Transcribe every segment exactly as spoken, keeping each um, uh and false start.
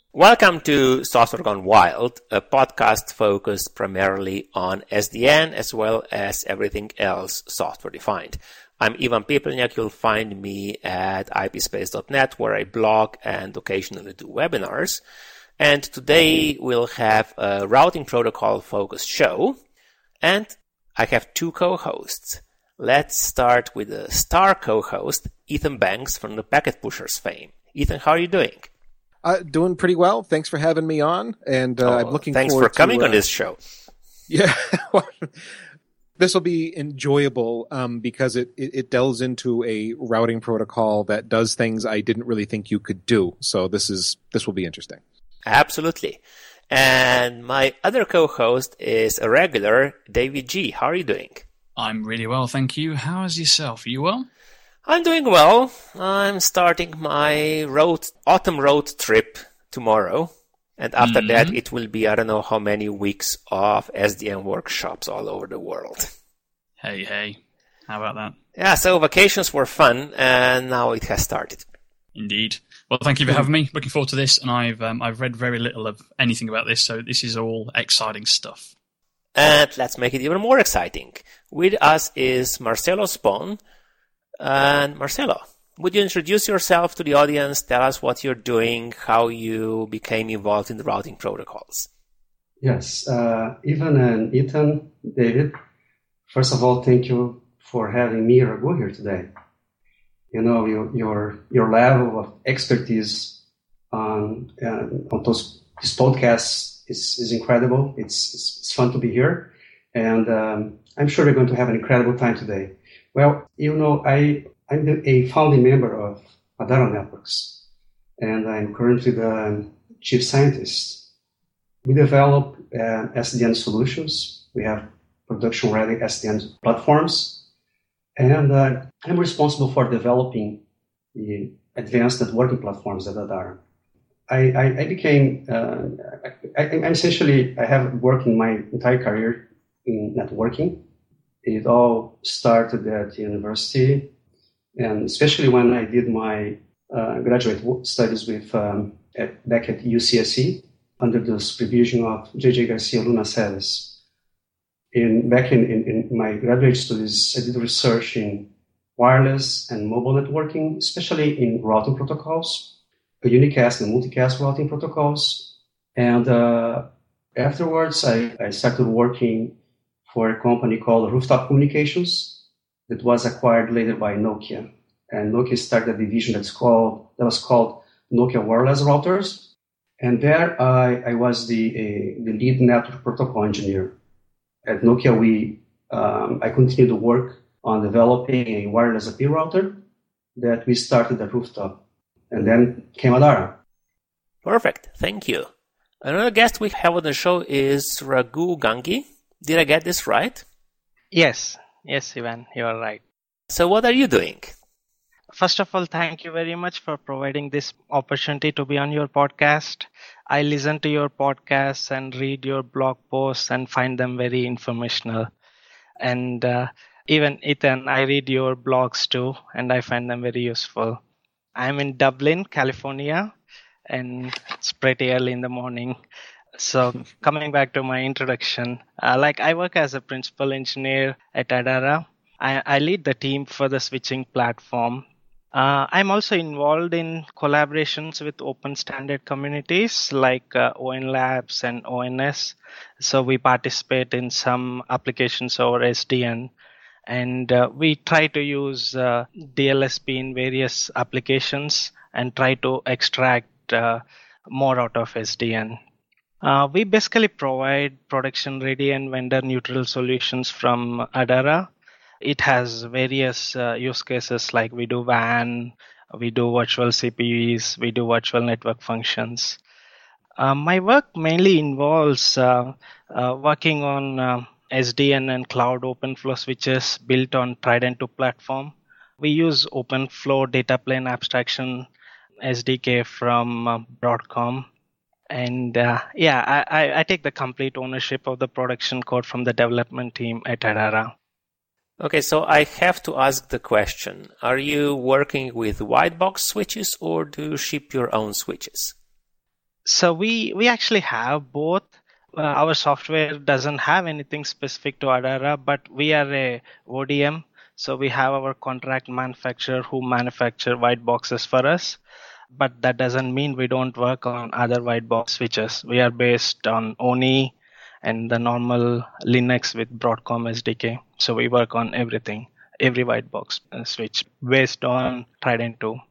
Welcome to Software Gone Wild, a podcast focused primarily on S D N as well as everything else software-defined. I'm Ivan Pepelniak. You'll find me at I P space dot net, where I blog and occasionally do webinars. And today we'll have a routing protocol-focused show, and I have two co-hosts. Let's start with the star co-host, Ethan Banks from the Packet Pushers fame. Ethan, how are you doing? Uh, doing pretty well. Thanks for having me on, and uh, oh, I'm looking thanks forward for coming to, uh, on this show. Yeah, this will be enjoyable um, because it, it, it delves into a routing protocol that does things I didn't really think you could do. So this is this will be interesting. Absolutely. And my other co-host is a regular, David G. How are you doing? I'm really well, thank you. How is yourself? Are you well? I'm doing well. I'm starting my road autumn road trip tomorrow. And after mm-hmm. that, it will be, I don't know how many weeks of S D N workshops all over the world. Hey, hey. How about that? Yeah, so vacations were fun, and now it has started. Indeed. Well, thank you for having me. Looking forward to this, and I've um, I've read very little of anything about this, so this is all exciting stuff. And let's make it even more exciting. With us is Marcelo Spon. And Marcelo, would you introduce yourself to the audience? Tell us what you're doing, how you became involved in the routing protocols. Yes, uh, Ivan and Ethan, David, first of all, thank you for having me, Raghu, here today. You know, your your, your level of expertise on uh, on those these podcasts is, is incredible. It's, it's it's fun to be here, and um, I'm sure we're going to have an incredible time today. Well, you know, I I'm the, a founding member of Adara Networks, and I'm currently the chief scientist. We develop uh, S D N solutions. We have production-ready S D N platforms. And uh, I'm responsible for developing the advanced networking platforms at Adara. I, I, I became, uh, I, I essentially, I have worked in my entire career in networking. It all started at university, and especially when I did my uh, graduate studies with um, at, back at U C S C under the supervision of J J Garcia Luna Celis. In, back in, in, in my graduate studies, I did research in wireless and mobile networking, especially in routing protocols, unicast and multicast routing protocols. And uh, afterwards, I, I started working for a company called Rooftop Communications that was acquired later by Nokia. And Nokia started a division that's called that was called Nokia Wireless Routers. And there I, I was the, a, the lead network protocol engineer. At Nokia, we um, I continued to work on developing a wireless A P router that we started at Rooftop, and then came Adara. Perfect, thank you. Another guest we have on the show is Raghu Gangi. Did I get this right? Yes, yes, Ivan, you are right. So what are you doing? First of all, thank you very much for providing this opportunity to be on your podcast. I listen to your podcasts and read your blog posts and find them very informational. And uh, even Ethan, I read your blogs too, and I find them very useful. I'm in Dublin, California, and it's pretty early in the morning. So coming back to my introduction, uh, like I work as a principal engineer at Adara. I, I lead the team for the switching platform. Uh, I'm also involved in collaborations with open standard communities like uh, O N Labs and O N S. So we participate in some applications over S D N, and uh, we try to use uh, D L S P in various applications and try to extract uh, more out of S D N. Uh, we basically provide production ready and vendor neutral solutions from Adara. It has various uh, use cases like we do W A N, we do virtual C P Us, we do virtual network functions. Uh, my work mainly involves uh, uh, working on uh, S D N and cloud OpenFlow switches built on Trident two platform. We use OpenFlow data plane abstraction S D K from uh, Broadcom. And uh, yeah, I, I take the complete ownership of the production code from the development team at Adara. Okay, so I have to ask the question, are you working with white box switches or do you ship your own switches? So we, we actually have both. Uh, our software doesn't have anything specific to Adara, but we are a O D M. So we have our contract manufacturer who manufacture white boxes for us. But that doesn't mean we don't work on other white box switches. We are based on O N I and the normal Linux with Broadcom S D K. So we work on everything, every white box switch based on Trident two.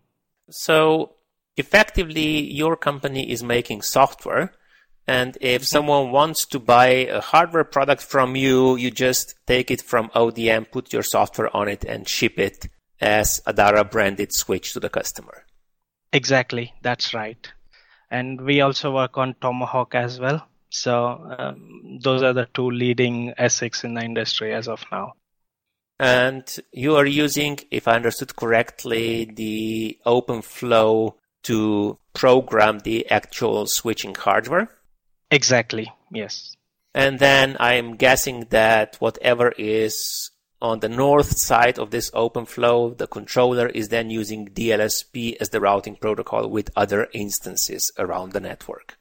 So effectively, your company is making software. And if someone wants to buy a hardware product from you, you just take it from O D M, put your software on it, and ship it as Adara branded switch to the customer. Exactly, that's right. And we also work on Tomahawk as well. So um, those are the two leading S I Cs in the industry as of now. And you are using, if I understood correctly, the OpenFlow to program the actual switching hardware? Exactly, yes. And then I'm guessing that whatever is on the north side of this OpenFlow, the controller is then using D L S P as the routing protocol with other instances around the network.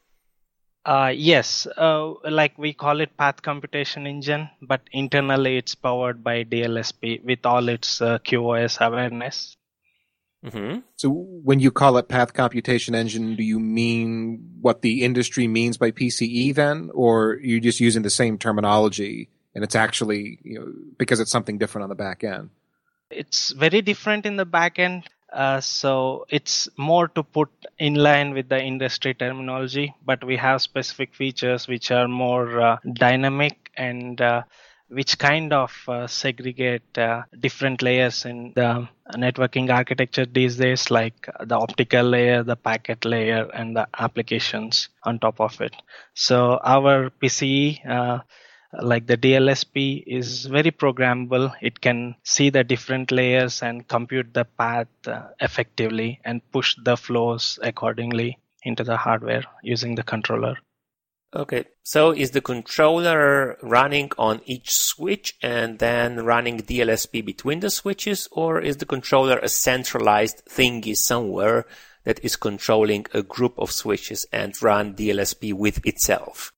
Uh, yes, uh, like we call it Path Computation Engine, but internally it's powered by D L S P with all its uh, Q o S awareness. Mm-hmm. So when you call it Path Computation Engine, do you mean what the industry means by P C E then? Or are you just using the same terminology and it's actually, you know, because it's something different on the back end? It's very different in the back end. Uh, so it's more to put in line with the industry terminology, but we have specific features which are more uh, dynamic and uh, which kind of uh, segregate uh, different layers in the networking architecture these days, like the optical layer, the packet layer, and the applications on top of it. So our P C E, uh, like the D L S P, is very programmable. It can see the different layers and compute the path uh, effectively and push the flows accordingly into the hardware using the controller. Okay, so is the controller running on each switch and then running D L S P between the switches, or is the controller a centralized thingy somewhere that is controlling a group of switches and run D L S P with itself?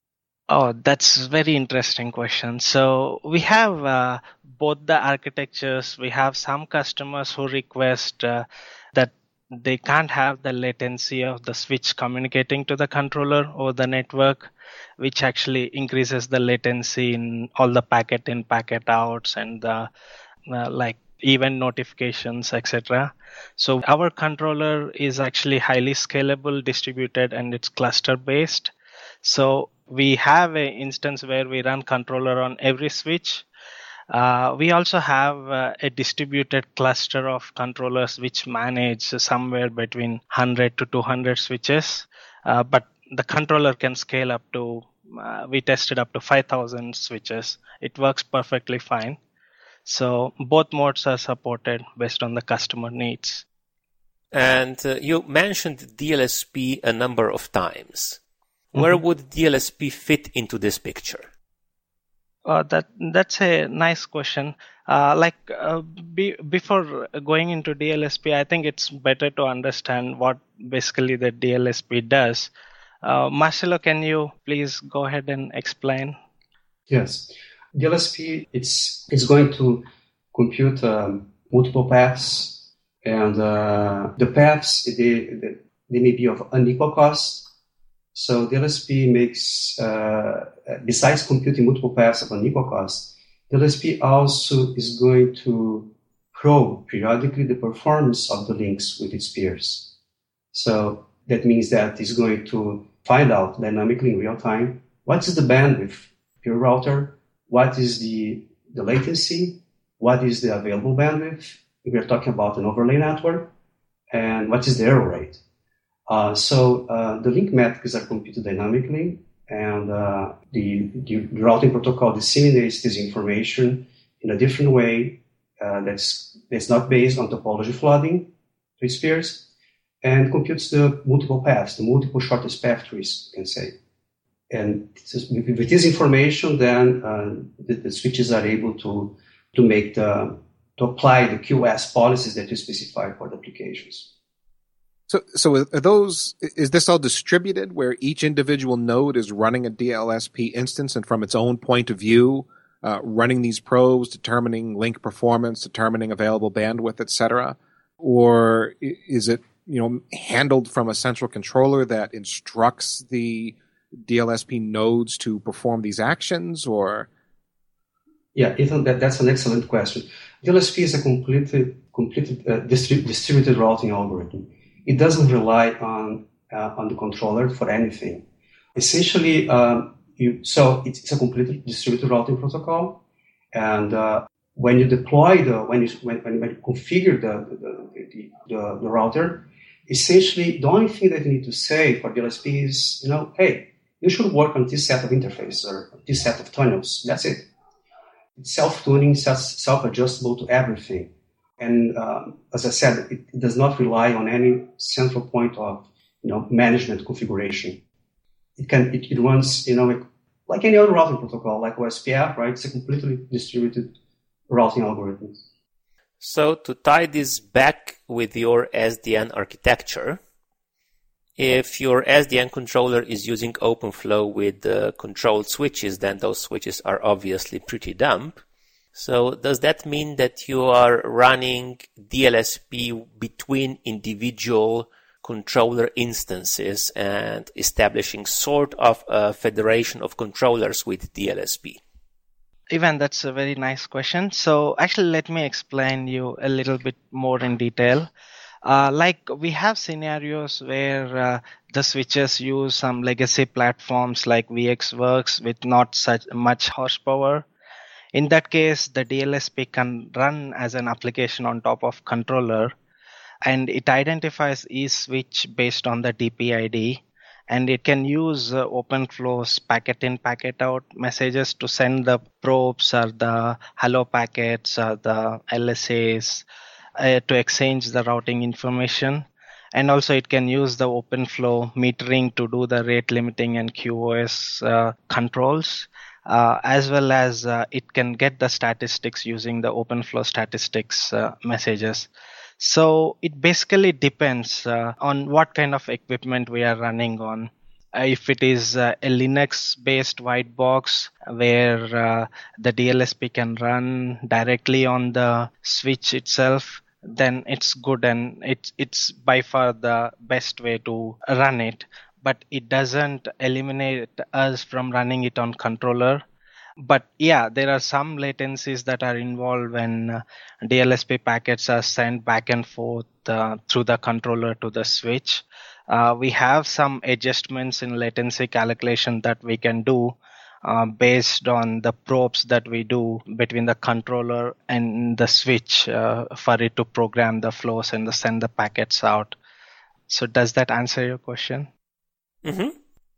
Oh, that's a very interesting question. So we have uh, both the architectures. We have some customers who request uh, that they can't have the latency of the switch communicating to the controller over the network, which actually increases the latency in all the packet in, packet outs, and the uh, like event notifications, et cetera. So our controller is actually highly scalable, distributed, and it's cluster based. So we have an instance where we run controller on every switch. Uh, we also have uh, a distributed cluster of controllers which manage somewhere between one hundred to two hundred switches. Uh, but the controller can scale up to, uh, we tested up to five thousand switches. It works perfectly fine. So both modes are supported based on the customer needs. And uh, you mentioned D L S P a number of times. Where mm-hmm. would D L S P fit into this picture? Uh, that that's a nice question. Uh, like uh, be, before going into D L S P, I think it's better to understand what basically the D L S P does. Uh, Marcelo, can you please go ahead and explain? Yes, D L S P it's it's going to compute um, multiple paths, and uh, the paths they, they they may be of unequal cost. So D L S P makes, uh, besides computing multiple paths of unequal cost, D L S P also is going to probe periodically the performance of the links with its peers. So that means that it's going to find out dynamically in real time what is the bandwidth of your router, what is the, the latency, what is the available bandwidth, if we're talking about an overlay network, and what is the error rate. Uh, so uh, the link metrics are computed dynamically, and uh, the, the routing protocol disseminates this information in a different way uh, that's that's not based on topology flooding to its peers, and computes the multiple paths, the multiple shortest path trees, you can say. And with this information, then uh, the, the switches are able to to make the to apply the Q o S policies that you specify for the applications. So, so are those, is this all distributed where each individual node is running a D L S P instance and from its own point of view, uh, running these probes, determining link performance, determining available bandwidth, et cetera? Or is it, you know, handled from a central controller that instructs the D L S P nodes to perform these actions, or? Yeah, Ethan, that, that's an excellent question. D L S P is a completely, completely uh, distri- distributed routing algorithm. It doesn't rely on uh, on the controller for anything. Essentially, um, you, so it's, it's a completely distributed routing protocol, and uh, when you deploy the when you when, when you configure the the, the the the router, essentially the only thing that you need to say for D L S P is, you know, hey, you should work on this set of interfaces or this set of tunnels. That's it. It's self-tuning, self-adjustable to everything. And um, as I said, it, it does not rely on any central point of, you know, management configuration. It can it, it runs, you know, like, like any other routing protocol, like O S P F, right? It's a completely distributed routing algorithm. So to tie this back with your S D N architecture, if your S D N controller is using OpenFlow with uh, controlled switches, then those switches are obviously pretty dumb. So does that mean that you are running D L S P between individual controller instances and establishing sort of a federation of controllers with D L S P? Ivan, that's a very nice question. So actually, let me explain you a little bit more in detail. Uh, like we have scenarios where uh, the switches use some legacy platforms like VxWorks with not such much horsepower. In that case, the D L S P can run as an application on top of controller, and it identifies each switch based on the D P I D, and it can use uh, OpenFlow's packet in, packet out messages to send the probes or the hello packets or the L S As uh, to exchange the routing information. And also it can use the OpenFlow metering to do the rate limiting and Q o S uh, controls. Uh, as well as uh, it can get the statistics using the OpenFlow statistics uh, messages. So it basically depends uh, on what kind of equipment we are running on. Uh, if it is uh, a Linux-based white box where uh, the D L S P can run directly on the switch itself, then it's good and it's it's by far the best way to run it. But it doesn't eliminate us from running it on controller. But yeah, there are some latencies that are involved when uh, D L S P packets are sent back and forth uh, through the controller to the switch. Uh, we have some adjustments in latency calculation that we can do uh, based on the probes that we do between the controller and the switch uh, for it to program the flows and the send the packets out. So does that answer your question? Mm-hmm.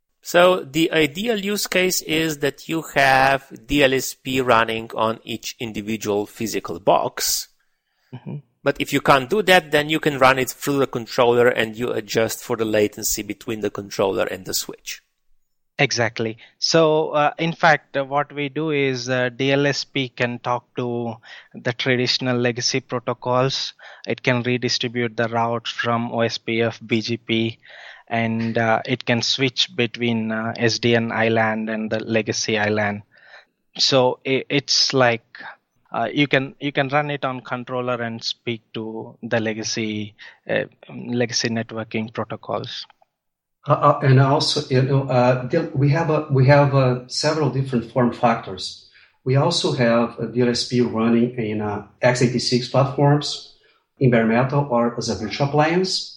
So the ideal use case is that you have D L S P running on each individual physical box. Mm-hmm. But if you can't do that, then you can run it through the controller and you adjust for the latency between the controller and the switch. Exactly. So, uh, in fact, uh, what we do is uh, D L S P can talk to the traditional legacy protocols. It can redistribute the routes from O S P F, B G P, and uh, it can switch between uh, S D N I LAN and the legacy I LAN. So it, it's like uh, you can you can run it on controller and speak to the legacy uh, legacy networking protocols. Uh, and also, you know, uh, we have a, we have uh, several different form factors. We also have a D L S P running in uh, x eighty-six platforms, in bare metal or as a virtual appliance.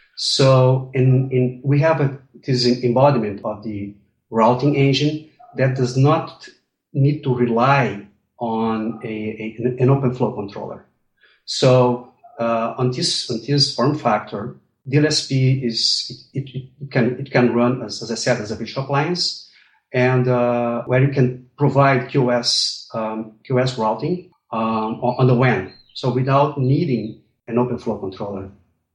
So, in, in we have a this embodiment of the routing engine that does not need to rely on a, a an OpenFlow controller. So, uh, on this on this form factor, D L S P is it, it, it can it can run as, as I said as a virtual appliance, and uh, where you can provide Q o S um, Q o S routing um, on the W A N, so without needing an OpenFlow controller.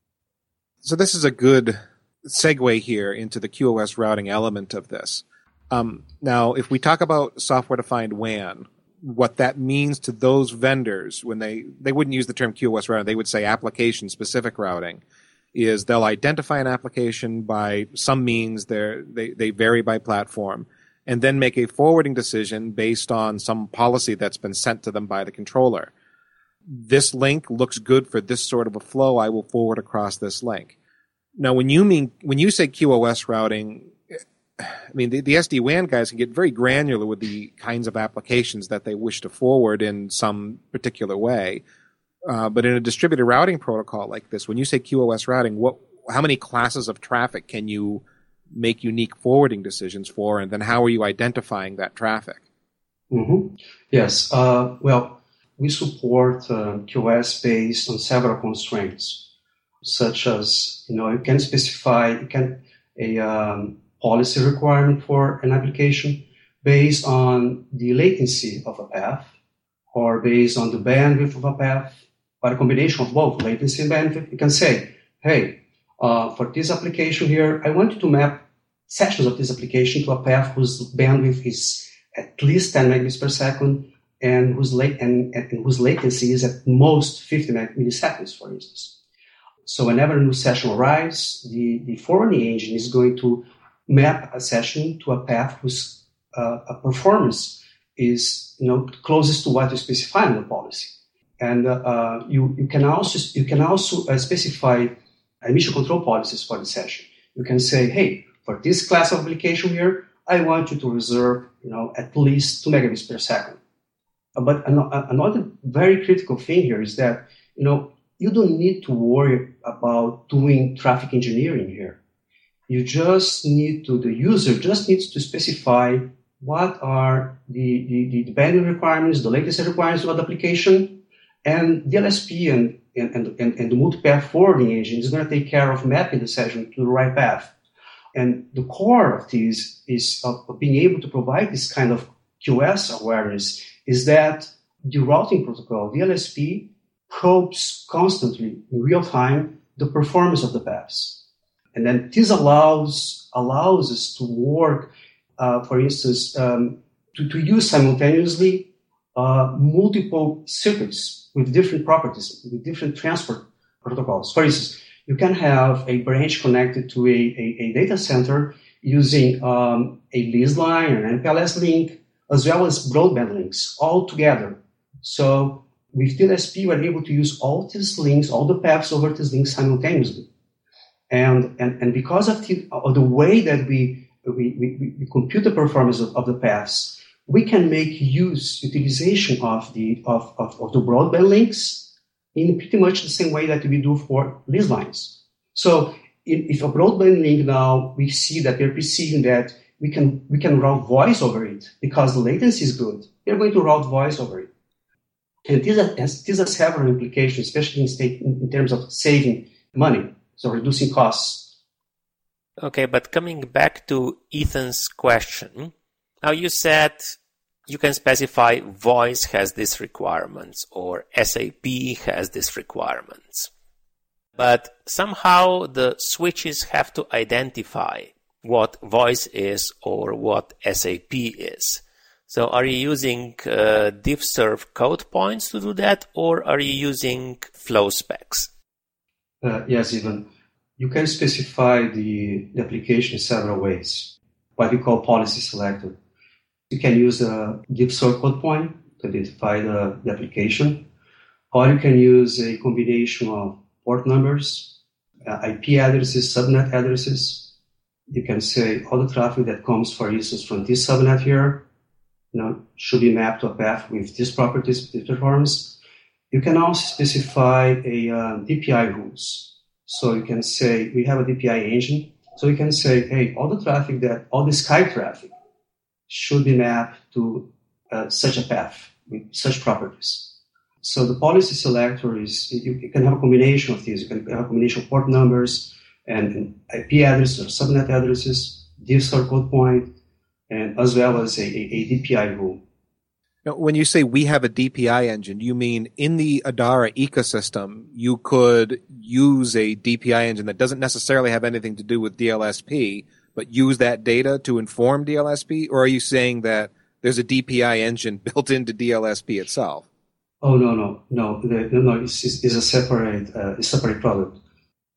So this is a good segue here into the Q o S routing element of this. Um, now, if we talk about software-defined W A N, what that means to those vendors when they they wouldn't use the term Q o S routing, they would say application-specific routing. is they'll identify an application by some means, they they vary by platform, and then make a forwarding decision based on some policy that's been sent to them by the controller. This link looks good for this sort of a flow, I will forward across this link. Now, when you mean when you say Q O S routing, I mean, the, the S D WAN guys can get very granular with the kinds of applications that they wish to forward in some particular way. Uh, but in a distributed routing protocol like this, when you say Q O S routing, what, how many classes of traffic can you make unique forwarding decisions for, and then how are you identifying that traffic? Mm-hmm. Yes. Uh, well, we support uh, Q O S based on several constraints, such as, you know, you can specify you can a um, policy requirement for an application based on the latency of a path, or based on the bandwidth of a path, or a combination of both latency and bandwidth. You can say, hey, uh, for this application here, I want you to map sections of this application to a path whose bandwidth is at least ten megabits per second and whose, late, and, and whose latency is at most fifty milliseconds, for instance. So whenever a new session arrives, the, the forwarding engine is going to map a session to a path whose uh, a performance is, you know, closest to what you specify in the policy. And uh, uh, you, you can also you can also uh, specify emission control policies for the session. You can say, hey, for this class of application here, I want you to reserve, you know, at least two megabits per second. Uh, but an- another very critical thing here is that, you know, you don't need to worry about doing traffic engineering here. You just need to, the user just needs to specify what are the, the, the bandwidth requirements, the latency requirements of the application, and D L S P and, and, and, and the multipath forwarding engine is going to take care of mapping the session to the right path. And the core of this is of being able to provide this kind of Q S awareness is that the routing protocol, D L S P, probes constantly in real time the performance of the paths. And then this allows allows us to work, uh, for instance, um, to, to use simultaneously uh, multiple circuits with different properties, with different transport protocols. For instance, you can have a branch connected to a, a, a data center using um, a lease line or an M P L S link, as well as broadband links all together. So with D L S P, we're able to use all these links, all the paths over these links simultaneously. And, and, and because of the, of the way that we, we, we, we compute the performance of, of the paths, we can make use, utilization of the, of, of, of the broadband links in pretty much the same way that we do for lease lines. So if, if a broadband link now, we see that they're perceiving that we can, we can route voice over it because the latency is good. They're going to route voice over it. And these are, these are several implications, especially in, state, in, in terms of saving money. So reducing costs. Okay, but coming back to Ethan's question, now you said you can specify voice has these requirements or S A P has these requirements. But somehow the switches have to identify what voice is or what S A P is. So are you using uh, diffserv code points to do that, or are you using flow specs? Uh, yes, Ivan. You can specify the, the application in several ways, what we call policy selector. You can use a diffserv code point to identify the, the application, or you can use a combination of port numbers, uh, I P addresses, subnet addresses. You can say all the traffic that comes, for instance, from this subnet here, you know, should be mapped to a path with these properties, with this performance. You can also specify a uh, D P I rules. So you can say, we have a D P I engine. So you can say, hey, all the traffic that, all the Skype traffic should be mapped to uh, such a path with such properties. So the policy selector is, you, you can have a combination of these. You can have a combination of port numbers and, and I P addresses or subnet addresses, diffserv code point, and as well as a, a, a D P I rule. Now, when you say we have a D P I engine, you mean in the Adara ecosystem, you could use a D P I engine that doesn't necessarily have anything to do with D L S P, but use that data to inform D L S P? Or are you saying that there's a D P I engine built into D L S P itself? Oh, no, no, no, no, no, it's, it's a separate, uh, a separate product.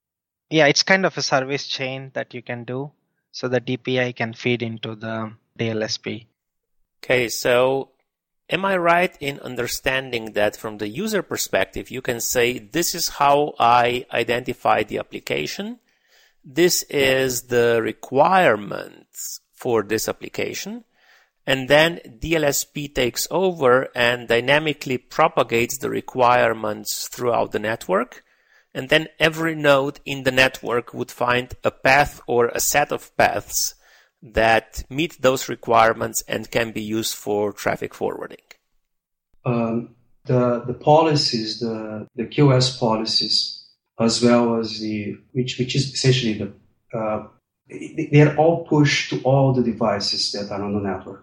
Yeah, it's kind of a service chain that you can do. So the D P I can feed into the D L S P. Okay, so am I right in understanding that from the user perspective, you can say, this is how I identify the application. This is the requirements for this application. And then D L S P takes over and dynamically propagates the requirements throughout the network. And then every node in the network would find a path or a set of paths that meet those requirements and can be used for traffic forwarding. Um, the the policies, the the Q S policies, as well as the which which is essentially the uh, they are all pushed to all the devices that are on the network.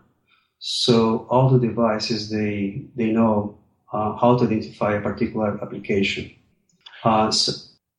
So all the devices they they know uh, how to identify a particular application. Uh, so,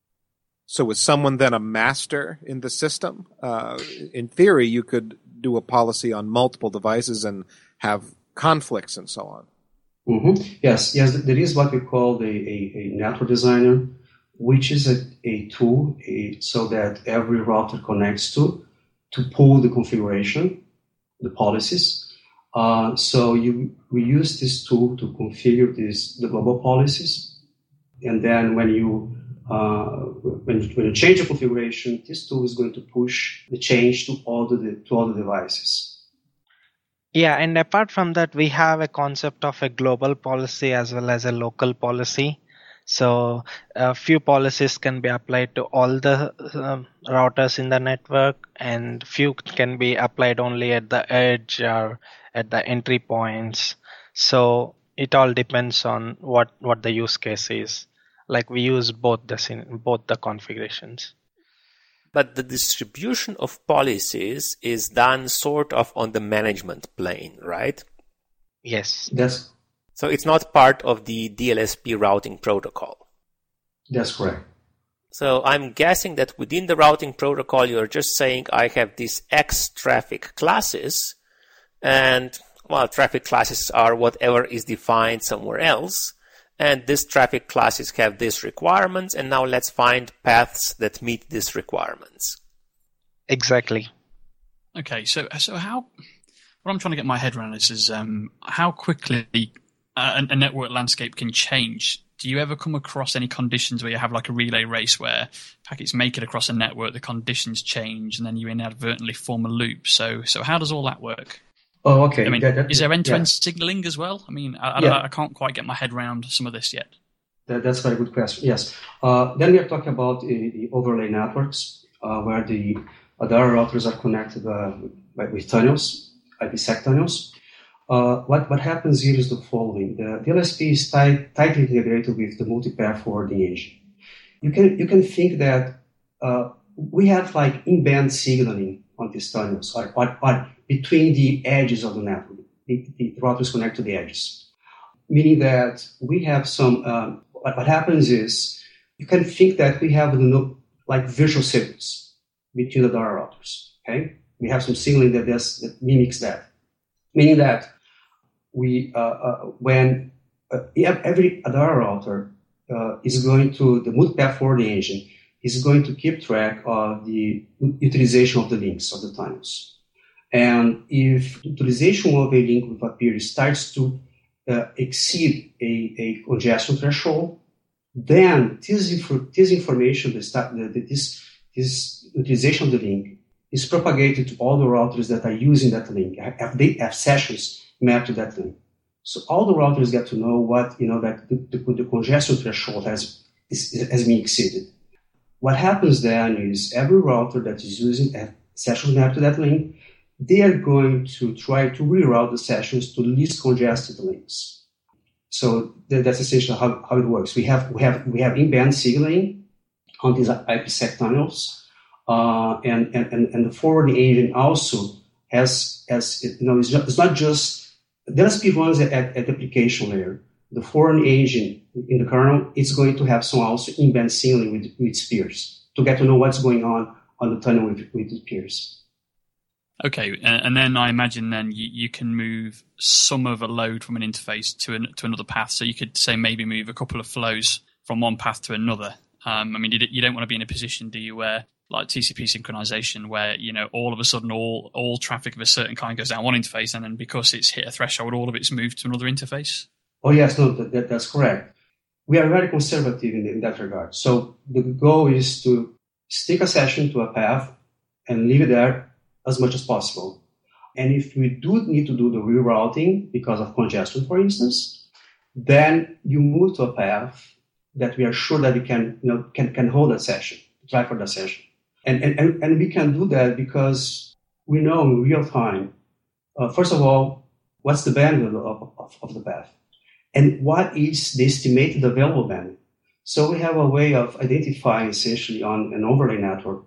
so is someone then a master in the system? Uh, in theory, you could do a policy on multiple devices and have conflicts and so on. Mm-hmm. Yes, yes. There is what we call a, a, a network designer, which is a, a tool a, so that every router connects to to pull the configuration, the policies. Uh, so you we use this tool to configure this the global policies. And then when you uh, when, when you change the configuration, this tool is going to push the change to all the to all the devices. Yeah, and apart from that, we have a concept of a global policy as well as a local policy. So a few policies can be applied to all the um, routers in the network, and few can be applied only at the edge or at the entry points. So it all depends on what, what the use case is. Like we use both the both the configurations. But the distribution of policies is done sort of on the management plane, right? Yes. That's so it's not part of the D L S P routing protocol. That's correct. So I'm guessing that within the routing protocol, you're just saying I have these X traffic classes, and well, traffic classes are whatever is defined somewhere else. And these traffic classes have these requirements, and now let's find paths that meet these requirements. Exactly. Okay, so so how? What I'm trying to get my head around is, is um, how quickly a, a network landscape can change. Do you ever come across any conditions where you have like a relay race where packets make it across a network, the conditions change, and then you inadvertently form a loop? So so how does all that work? Oh, okay. I mean, that, that, is there end-to-end yeah. signaling as well? I mean, I, I, Yeah. I can't quite get my head around some of this yet. That, that's a very good question. Yes. Uh, then we are talking about uh, the overlay networks, uh, where the other routers are connected uh, with, with tunnels, IPsec tunnels. Uh, what what happens here is the following: the D L S P is tight, tightly integrated with the multipath forwarding engine. You can you can think that uh, we have like in-band signaling on these tunnels, or, or, or between the edges of the network. The, the routers connect to the edges, meaning that we have some. Um, what, what happens is you can think that we have like virtual signals between the other routers. Okay, we have some signaling that does, that mimics that, meaning that we uh, uh, when uh, every other router uh, is going to the multipath forwarding engine is going to keep track of the utilization of the links of the tunnels. And if utilization of a link with a peer starts to uh, exceed a, a congestion threshold, then this, inf- this information, this, this, this utilization of the link is propagated to all the routers that are using that link, have, they have sessions mapped to that link. So all the routers get to know what, you know, that the, the, the congestion threshold has, is, has been exceeded. What happens then is every router that is using a session mapped to that link, they are going to try to reroute the sessions to least congested links. So th- that's essentially how, how it works. We have we have we have in-band signaling on these IPsec tunnels, uh, and, and and the forwarding engine also has has you know it's, just, it's not just D L S P runs at, at the application layer. The forwarding engine in the kernel is going to have some also in-band signaling with with its peers to get to know what's going on on the tunnel with with its peers. Okay, and then I imagine then you, you can move some of a load from an interface to an, to another path. So you could say maybe move a couple of flows from one path to another, Um, I mean, you, you don't want to be in a position, do you, where like T C P synchronization, where, you know, all of a sudden all, all traffic of a certain kind goes down one interface, and then because it's hit a threshold, all of it's moved to another interface? Oh, yes, no, that, that's correct. We are very conservative in, in that regard. So the goal is to stick a session to a path and leave it there as much as possible. And if we do need to do the rerouting because of congestion, for instance, then you move to a path that we are sure that we can, you know, can, can hold that session, try for that session. And, and, and we can do that because we know in real time, uh, first of all, what's the bandwidth of, of, of the path? And what is the estimated available bandwidth? So we have a way of identifying essentially on an overlay network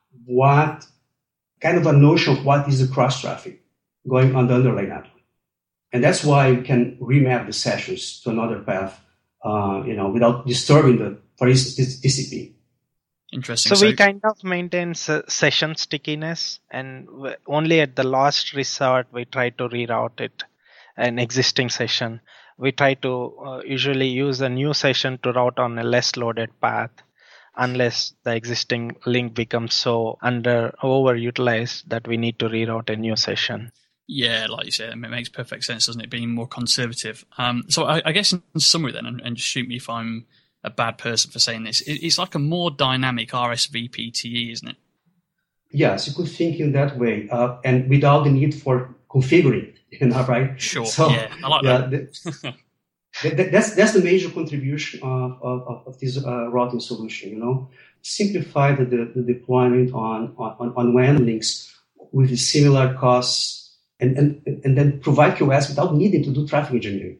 what kind of a notion of what is the cross traffic going on the underlay network. And that's why we can remap the sessions to another path, uh, you know, without disturbing the, for instance, T C P. Interesting. So, so we kind of maintain s- session stickiness, and w- only at the last resort we try to reroute it, an existing session. We try to uh, usually use a new session to route on a less loaded path, unless the existing link becomes so under overutilized that we need to reroute a new session. Yeah, like you said, it makes perfect sense, doesn't it? Being more conservative. Um, so I, I guess in summary then, and, and shoot me if I'm a bad person for saying this, it, it's like a more dynamic R S V P T E, isn't it? Yes, you could think in that way, uh, and without the need for configuring, you know, right? Sure. So, yeah, I like yeah, that. that, that. That's that's the major contribution of of, of this uh, routing solution. You know, simplify the, the, the deployment on on on W A N links with similar costs, and and and then provide Q S without needing to do traffic engineering.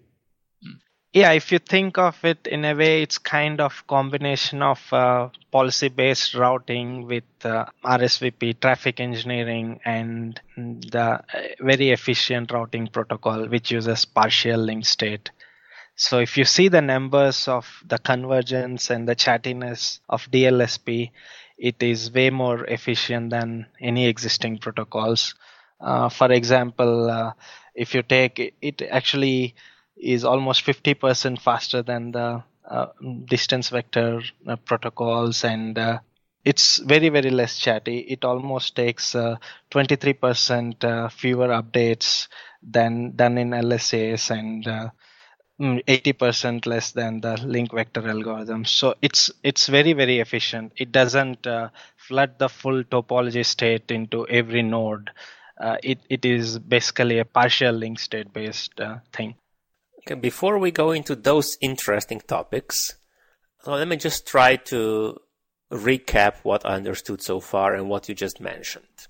Yeah, if you think of it in a way, it's kind of combination of uh, policy-based routing with uh, R S V P, traffic engineering, and the very efficient routing protocol, which uses partial link state. So if you see the numbers of the convergence and the chattiness of D L S P, it is way more efficient than any existing protocols. Uh, for example, uh, if you take it, it actually is almost fifty percent faster than the uh, distance vector uh, protocols, and uh, it's very, very less chatty. It almost takes uh, twenty-three percent uh, fewer updates than done in L S As, and uh, eighty percent less than the link vector algorithm. So it's it's very, very efficient. It doesn't uh, flood the full topology state into every node. Uh, it, it is basically a partial link state based uh, thing. Okay, before we go into those interesting topics, well, let me just try to recap what I understood so far and what you just mentioned.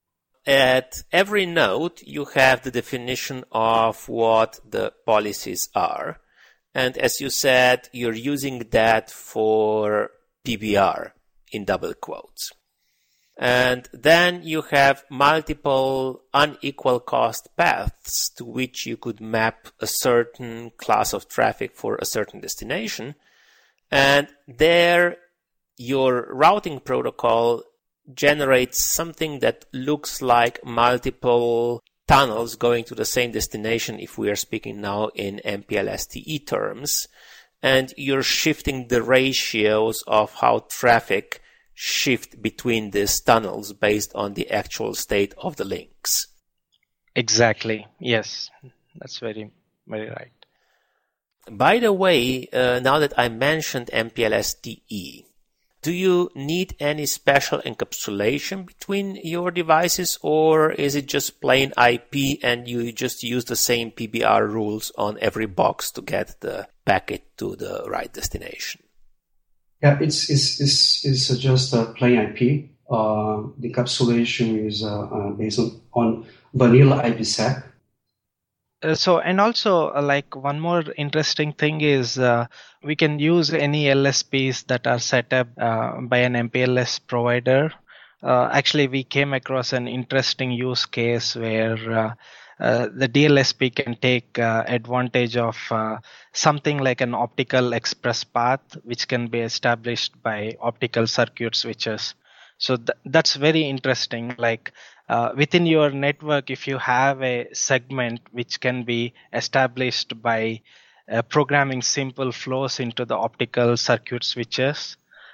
At every node, you have the definition of what the policies are. And as you said, you're using that for P B R in double quotes. And then you have multiple unequal cost paths to which you could map a certain class of traffic for a certain destination. And there your routing protocol generates something that looks like multiple tunnels going to the same destination, if we are speaking now in M P L S T E terms. And you're shifting the ratios of how traffic shift between these tunnels based on the actual state of the links. Exactly. Yes, that's very, very right. By the way, uh, now that I mentioned M P L S T E, do you need any special encapsulation between your devices, or is it just plain I P and you just use the same P B R rules on every box to get the packet to the right destination? Yeah, it's it's it's, it's just a plain I P. Uh, the encapsulation is uh, uh, based on, on vanilla IPsec. Uh, so, and also, uh, like one more interesting thing is uh, we can use any L S Ps that are set up uh, by an M P L S provider. Uh, actually, we came across an interesting use case where uh, uh, the D L S P can take uh, advantage of uh, something like an optical express path, which can be established by optical circuit switches. So th- that's very interesting. Like uh, within your network, if you have a segment which can be established by uh, programming simple flows into the optical circuit switches,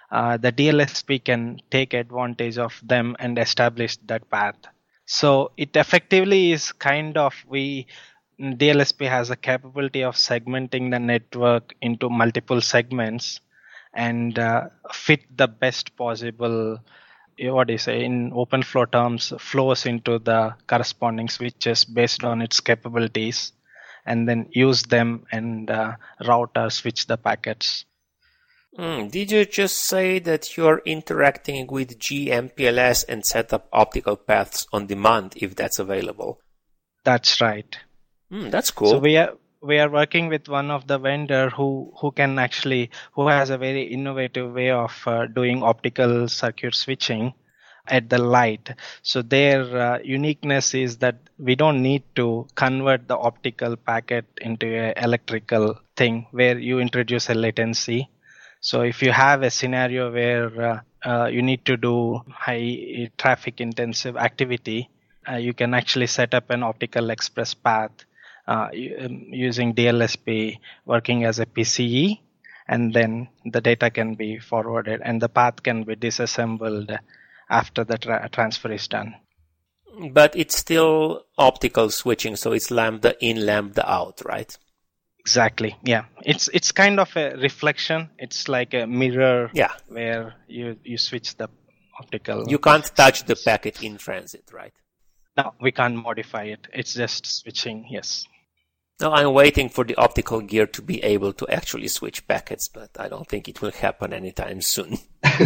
uh, the D L S P can take advantage of them and establish that path. So it effectively is kind of, we D L S P has a capability of segmenting the network into multiple segments and uh, fit the best possible, what do you say, in open flow terms, flows into the corresponding switches based on its capabilities, and then use them and uh, route or switch the packets. Mm, did you just say that you're interacting with G M P L S and set up optical paths on demand if that's available? That's right. Mm, that's cool. So we are we are working with one of the vendor who who can actually who has a very innovative way of uh, doing optical circuit switching at the light. So their uh, uniqueness is that we don't need to convert the optical packet into an electrical thing where you introduce a latency. So if you have a scenario where uh, uh, you need to do high traffic intensive activity, uh, you can actually set up an optical express path uh, using D L S P working as a P C E, and then the data can be forwarded and the path can be disassembled after the tra- transfer is done. But it's still optical switching, so it's lambda in, lambda out, right? Exactly. Yeah. It's it's kind of a reflection. It's like a mirror yeah. where you, you switch the optical. You can't touch the packet in transit, right? No, we can't modify it. It's just switching, yes. No, I'm waiting for the optical gear to be able to actually switch packets, but I don't think it will happen anytime soon.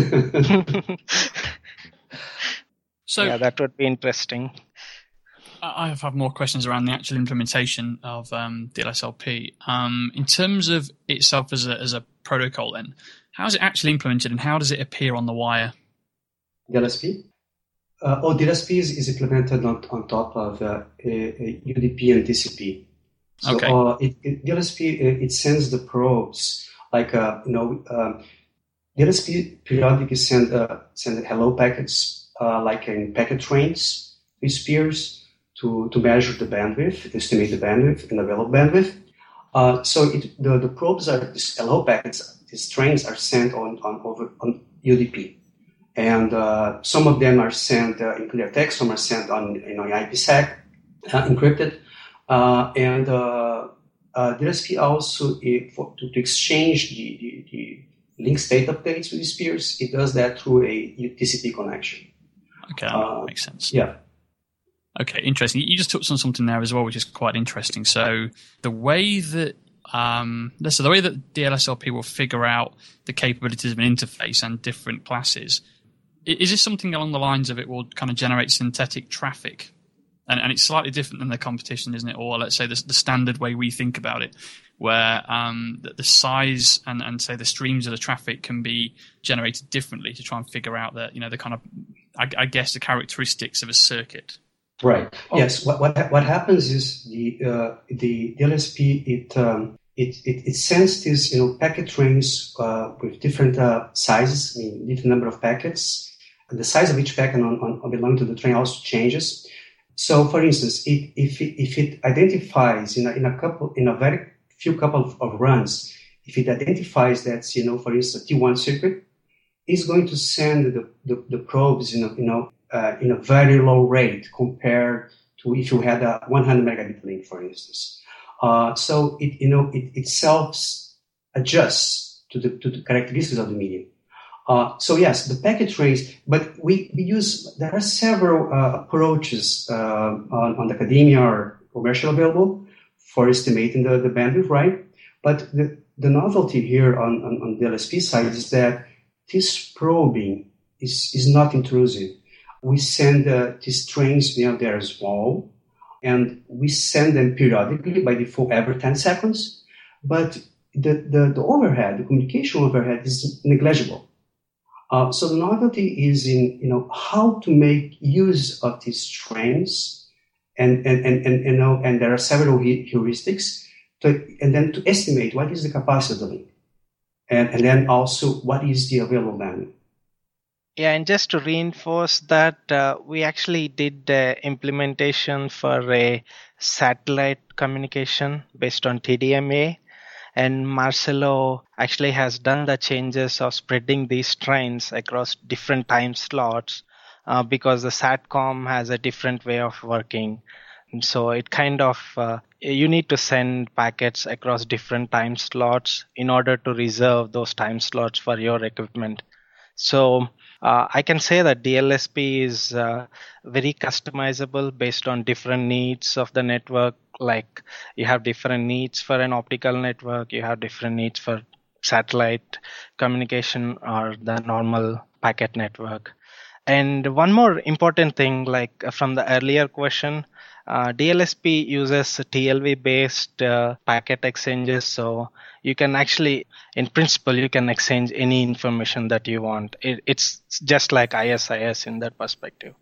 So yeah, that would be interesting. I have had more questions around the actual implementation of um, D L S L P. Um, in terms of itself as a, as a protocol, then, how is it actually implemented and how does it appear on the wire? D L S P? Uh, oh, D L S P is, is implemented on, on top of uh, a, a U D P and T C P. So okay. uh, it, it, D L S P, it, it sends the probes, like, uh, you know, um, D L S P periodically send, uh, send hello packets, uh, like in packet trains with spears, to, to measure the bandwidth, estimate the bandwidth and available bandwidth. Uh, so it, the, the probes are, these hello packets, these trains are sent on, on, over, on U D P. And uh, some of them are sent uh, in clear text, some are sent on, you know, I P sec, uh, encrypted. Uh, and uh, uh, D L S P also, uh, for, to, to exchange the, the, the link state updates with the spears, it does that through a T C P connection. Okay, that uh, makes sense. Yeah. Okay, interesting. You just touched on something there as well, which is quite interesting. So the way that um, so the way that D L S L P will figure out the capabilities of an interface and different classes, is this something along the lines of it will kind of generate synthetic traffic? And, and it's slightly different than the competition, isn't it? Or let's say the, the standard way we think about it, where um, the, the size and, and say the streams of the traffic can be generated differently to try and figure out the, you know, the kind of, I, I guess, the characteristics of a circuit. Right. Oh. Yes. What, what what happens is the uh, the D L S P it um, it, it it sends these, you know, packet trains uh, with different uh, sizes, I mean, different number of packets. And the size of each packet on, on belonging to the train also changes. So, for instance, it, if it, if it identifies in a, in a couple in a very few couple of, of runs, if it identifies that, you know, for instance, a T one circuit, it's going to send the the, the probes, you know, you know. Uh, in a very low rate compared to if you had a one hundred megabit link, for instance. Uh, so it, you know, it itself adjusts to the to the characteristics of the medium. Uh, so yes, the packet trains, but we, we use there are several uh, approaches uh, on, on the academia or commercial available for estimating the, the bandwidth, right? But the, the novelty here on, on, on the L S P side is that this probing is is not intrusive. We send uh, these trains, you know, they are small, and we send them periodically by default every ten seconds. But the, the, the overhead, the communication overhead is negligible. Uh, so the novelty is in, you know, how to make use of these trains, and and and, and you know, and there are several heuristics, to, and then to estimate what is the capacity of the link, and and then also what is the available bandwidth. Yeah, and just to reinforce that, uh, we actually did uh, implementation for a satellite communication based on T D M A, And Marcelo actually has done the changes of spreading these trains across different time slots uh, because the SATCOM has a different way of working. And so it kind of, uh, you need to send packets across different time slots in order to reserve those time slots for your equipment. So uh, I can say that D L S P is uh, very customizable based on different needs of the network. Like you have different needs for an optical network, you have different needs for satellite communication or the normal packet network. And one more important thing, like from the earlier question, uh, D L S P uses T L V based uh, packet exchanges. So you can actually, in principle, you can exchange any information that you want. It, it's just like I S I S in that perspective.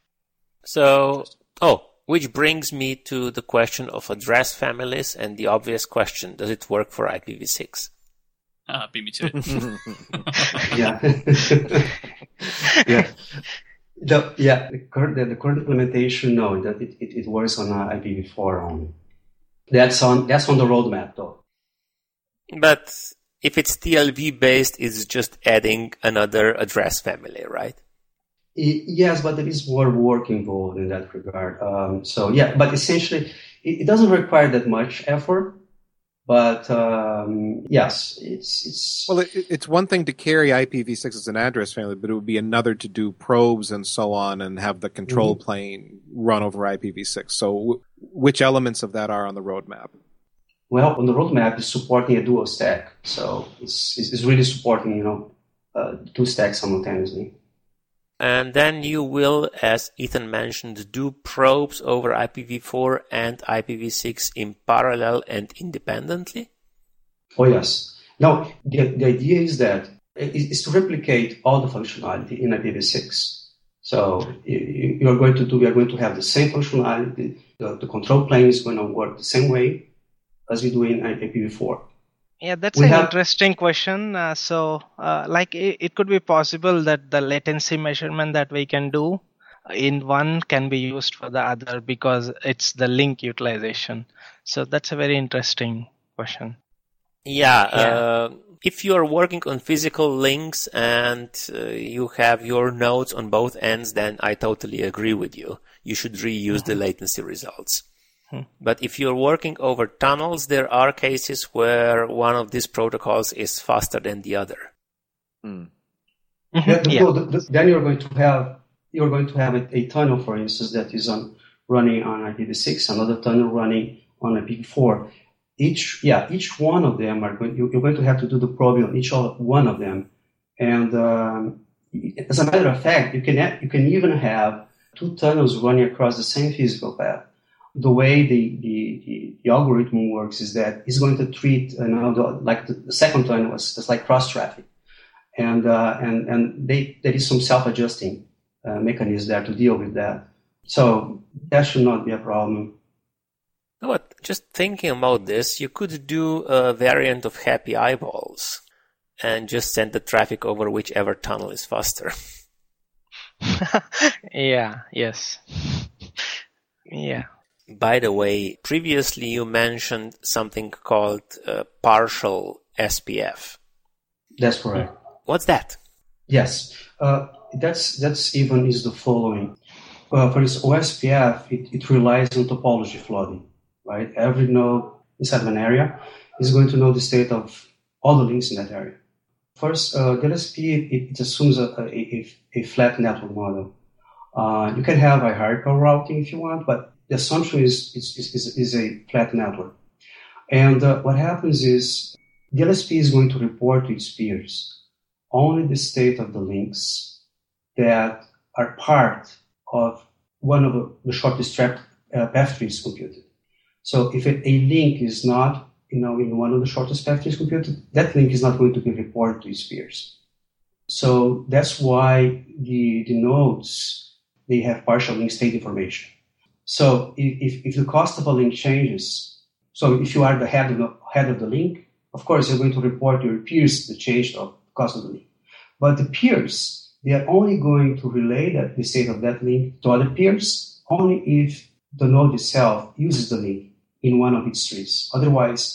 So, oh, which brings me to the question of address families and the obvious question, does it work for I P v six? Ah, beat me to it. yeah. yeah. The, yeah, the current, the, the current implementation, no, that it, it, it works on uh, I P v four only. That's on, that's on the roadmap though. But if it's T L V based, it's just adding another address family, right? Yes, but there is more work involved in that regard. Um, so yeah, but essentially it, it doesn't require that much effort. But um, yes, it's it's well, it, it's one thing to carry I P v six as an address family, but it would be another to do probes and so on and have the control mm-hmm. plane run over I P v six. So, w- which elements of that are on the roadmap? Well, on the roadmap is supporting a dual stack, so it's it's really supporting you know uh, two stacks simultaneously. And then you will, as Ethan mentioned, do probes over I P v four and I P v six in parallel and independently? Oh, yes. Now, the, the idea is that is to replicate all the functionality in I P v six. So you are going to do, we are going to have the same functionality. The, the control plane is going to work the same way as we do in I P v four. Yeah, that's we an have... interesting question. Uh, so, uh, like, it, it could be possible that the latency measurement that we can do in one can be used for the other because it's the link utilization. So that's a very interesting question. Yeah. yeah. Uh, if you are working on physical links and uh, you have your nodes on both ends, then I totally agree with you. You should reuse mm-hmm. the latency results. But if you're working over tunnels, there are cases where one of these protocols is faster than the other. Mm. Mm-hmm. Yeah, yeah. The, the, then you're going to have you're going to have a, a tunnel, for instance, that is on running on I P v six, another tunnel running on I P v four. Each yeah, each one of them are going. You're going to have to do the probing on each one of them, and um, as a matter of fact, you can you can even have two tunnels running across the same physical path. The way the, the, the, the algorithm works is that it's going to treat, you know, the, like the, the second tunnel was it's like cross traffic, and uh, and and they, there is some self-adjusting uh, mechanism there to deal with that. So that should not be a problem. But just thinking about this, you could do a variant of happy eyeballs and just send the traffic over whichever tunnel is faster. yeah. Yes. Yeah. By the way, previously you mentioned something called uh, partial S P F. That's correct. What's that? Yes, uh, that's that's even is the following. Uh, for this O S P F, it, it relies on topology flooding, right? Every node inside of an area is going to know the state of all the links in that area. First, uh, D L S P, it, it assumes a, a, a flat network model. Uh, you can have a hierarchical routing if you want, but the assumption is, is, is, is a flat network. And uh, what happens is D L S P is going to report to its peers only the state of the links that are part of one of the, the shortest uh, path trees computed. So if a, a link is not, you know, in one of the shortest path trees computed, that link is not going to be reported to its peers. So that's why the, the nodes, they have partial link state information. So if, if the cost of a link changes, so if you are the head of the head of the link, of course you're going to report to your peers the change of cost of the link. But the peers, they are only going to relay that the state of that link to other peers only if the node itself uses the link in one of its trees. Otherwise,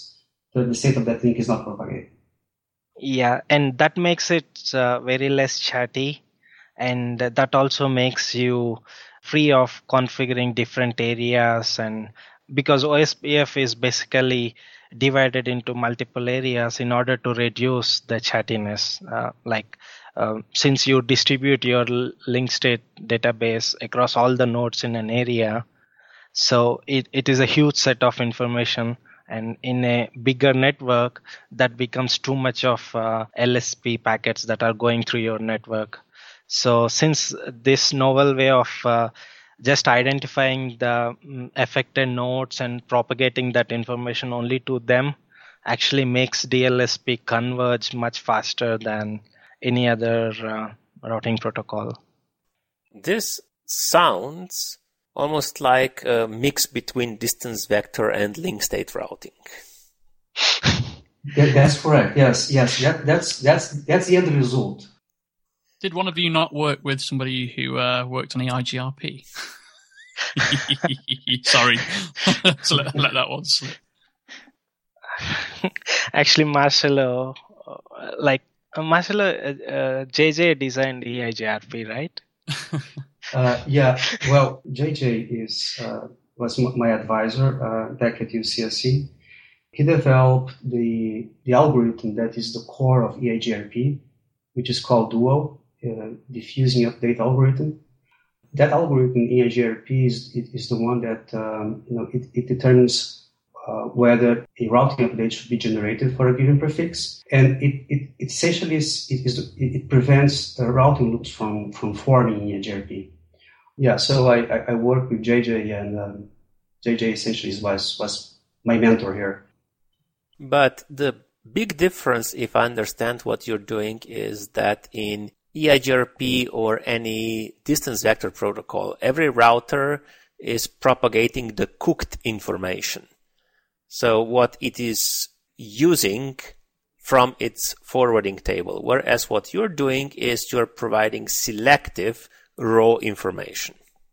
the, the state of that link is not propagated. Yeah, and that makes it uh, very less chatty, and that also makes you free of configuring different areas, and because O S P F is basically divided into multiple areas in order to reduce the chattiness. Uh, like uh, since you distribute your link state database across all the nodes in an area, so it, it is a huge set of information, and in a bigger network that becomes too much of uh, L S P packets that are going through your network. So since this novel way of uh, just identifying the um, affected nodes and propagating that information only to them actually makes D L S P converge much faster than any other uh, routing protocol. This sounds almost like a mix between distance vector and link state routing. Yeah, that's correct. Yes, yes. That, that's that's that's the end result. Did one of you not work with somebody who uh, worked on the I G R P? Sorry, so let, let that one slip. Actually, Marcelo, uh, like uh, Marcelo, uh, uh, J J designed the I G R P, right? uh, yeah. Well, J J is uh, was m- my advisor uh, back at U C S C. He developed the the algorithm that is the core of E I G R P, which is called Duo, uh, diffusing update algorithm. That algorithm in E I G R P is, is the one that um, you know it, it determines uh, whether a routing update should be generated for a given prefix, and it, it, it essentially is, it, is, it prevents the routing loops from, from forming in E I G R P. Yeah, so I, I, I work with J J, and um, J J essentially was was my mentor here. But the big difference, if I understand what you're doing, is that in E I G R P or any distance vector protocol, every router is propagating the cooked information. So what it is using from its forwarding table, whereas what you're doing is you're providing selective raw information.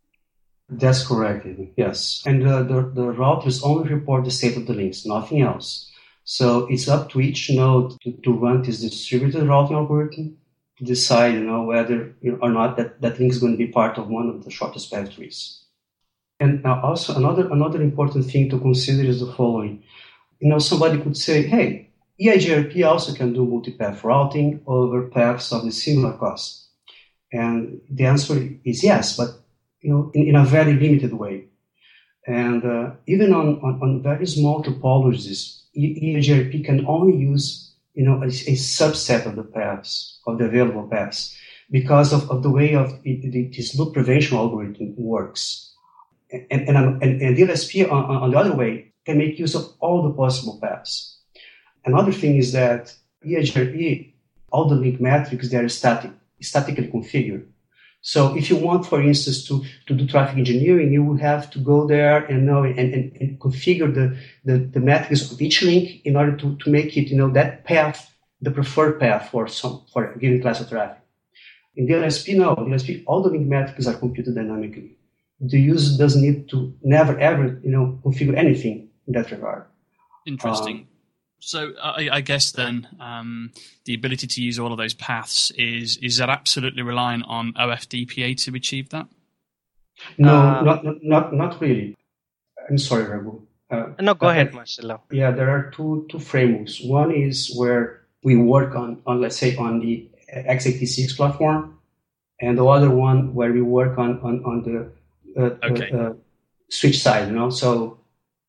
That's correct, yes. And uh, the, the routers only report the state of the links, nothing else. So it's up to each node to, to run this distributed routing algorithm to decide, you know, whether you know, or not that, that link is going to be part of one of the shortest path trees. And now also another another important thing to consider is the following. You know, somebody could say, hey, E I G R P also can do multipath routing over paths of the similar cost. And the answer is yes, but you know, in, in a very limited way. And uh, even on, on, on very small topologies, E I G R P can only use you know a, a subset of the paths, of the available paths, because of, of the way of it, it, this loop prevention algorithm works. And, and, and, and D L S P, on, on the other way, can make use of all the possible paths. Another thing is that E I G R P, all the link metrics, they are static, statically configured. So if you want, for instance, to, to do traffic engineering, you will have to go there and know and, and, and configure the, the, the metrics of each link in order to, to make it, you know, that path, the preferred path for some for a given class of traffic. In D L S P, no. D L S P, all the link metrics are computed dynamically. The user doesn't need to never ever, you know, configure anything in that regard. Interesting. Um, So I, I guess then um, the ability to use all of those paths is is that absolutely reliant on O F D P A to achieve that? No, Uh, not not not really. I'm sorry, Raghu. Uh, no, go uh, ahead, Marcelo. Yeah, there are two two frameworks. One is where we work on, on let's say on the x eighty-six platform, and the other one where we work on on on the uh, Okay. uh, uh, switch side. You know, so.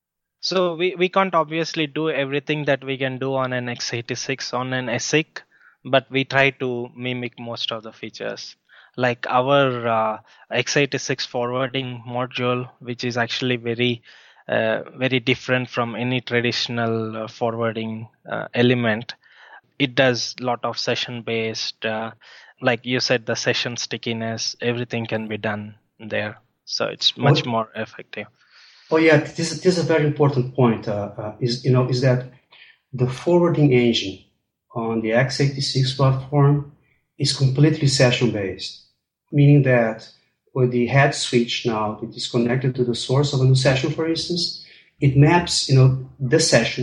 So we, we can't obviously do everything that we can do on an x eighty-six on an A S I C, but we try to mimic most of the features. Like our uh, x eighty-six forwarding module, which is actually very, uh, very different from any traditional uh, forwarding uh, element. It does a lot of session-based, uh, like you said, the session stickiness, everything can be done there. So it's much What? more effective. Oh yeah, this, this is a very important point. Uh, uh, is you know is that the forwarding engine on the x eighty-six platform is completely session based, meaning that with the head switch now that is connected to the source of a new session, for instance, it maps you know the session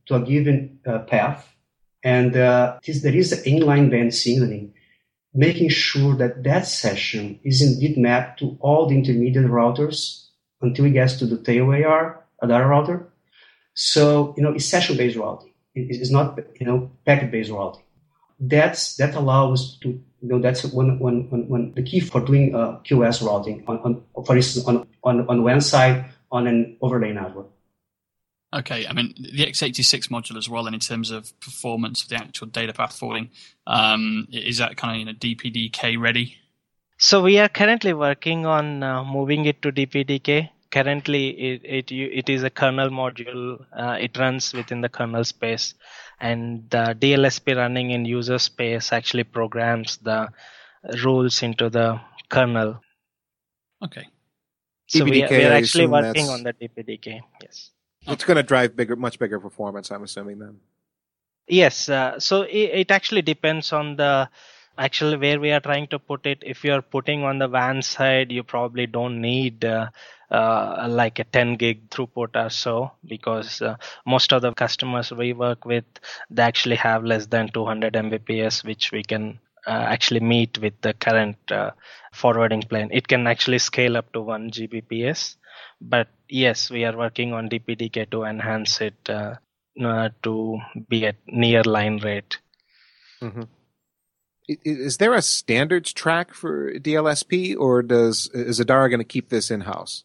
to a given uh, path. And uh, this, there is an inline band signaling, making sure that that session is indeed mapped to all the intermediate routers until it gets to the tail A R, a data router. So, you know, it's session-based routing. It's not, you know, packet-based routing. That's, that allows us to, you know, that's one, one, one, one the key for doing uh, Q S routing, on, on, for instance, on, on, on one side, on an overlay network. Okay, I mean, the x eighty-six module as well, and in terms of performance of the actual data path forwarding, um, is that kind of, you know, D P D K ready? So we are currently working on uh, moving it to D P D K. Currently, it it, it is a kernel module. Uh, it runs within the kernel space, and the D L S P running in user space actually programs the rules into the kernel. Okay. So D P D K, we, we are I actually assume working that's- on the D P D K. Yes. It's going to drive bigger, much bigger performance, I'm assuming then. Yes. Uh, so it, it actually depends on the actually where we are trying to put it. If you're putting on the W A N side, you probably don't need uh, uh, like a ten gig throughput or so, because uh, most of the customers we work with, they actually have less than two hundred megabits per second, which we can uh, actually meet with the current uh, forwarding plane. It can actually scale up to one gigabit per second. But yes, we are working on D P D K to enhance it uh, uh, to be at near line rate. Mm-hmm. Is there a standards track for D L S P, or does is Adara going to keep this in-house?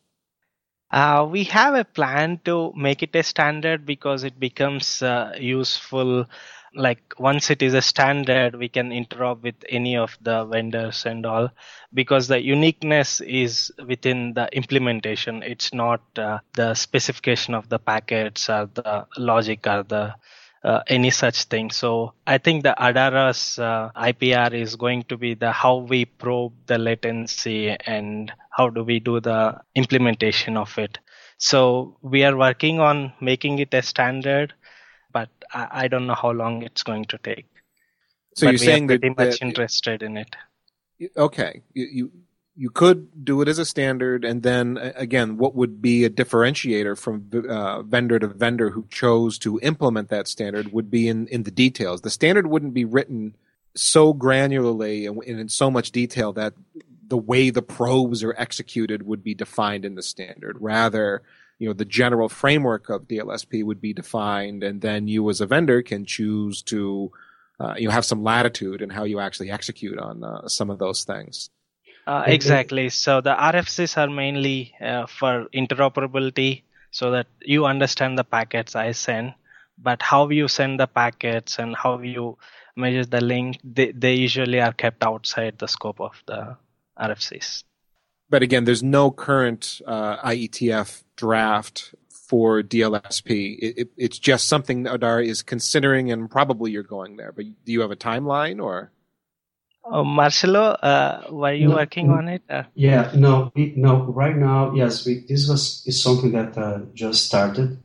Uh, we have a plan to make it a standard because it becomes uh, useful. Like once it is a standard, we can interop with any of the vendors and all, because the uniqueness is within the implementation. It's not uh, the specification of the packets or the logic or the uh, any such thing. So I think the Adara's uh, I P R is going to be the how we probe the latency and how do we do the implementation of it. So we are working on making it a standard, but I, I don't know how long it's going to take. So but you're we saying are that, pretty much that interested in it. Okay, you, you you could do it as a standard, and then again, what would be a differentiator from uh, vendor to vendor who chose to implement that standard would be in, in the details. The standard wouldn't be written so granularly and in so much detail that the way the probes are executed would be defined in the standard. Rather, you know, the general framework of D L S P would be defined, and then you as a vendor can choose to, uh, you know, have some latitude in how you actually execute on uh, some of those things. Uh, exactly. So the R F Cs are mainly uh, for interoperability, so that you understand the packets I send, but how you send the packets and how you measure the link, they, they usually are kept outside the scope of the R F Cs. But again, there's no current uh, I E T F draft for D L S P. It, it, it's just something Adara is considering, and probably you're going there. But do you have a timeline, or? Oh, Marcelo, uh, were you No, working no. on it? Uh, Yeah, no, we, no. Right now, yes, we, this was is something that uh, just started,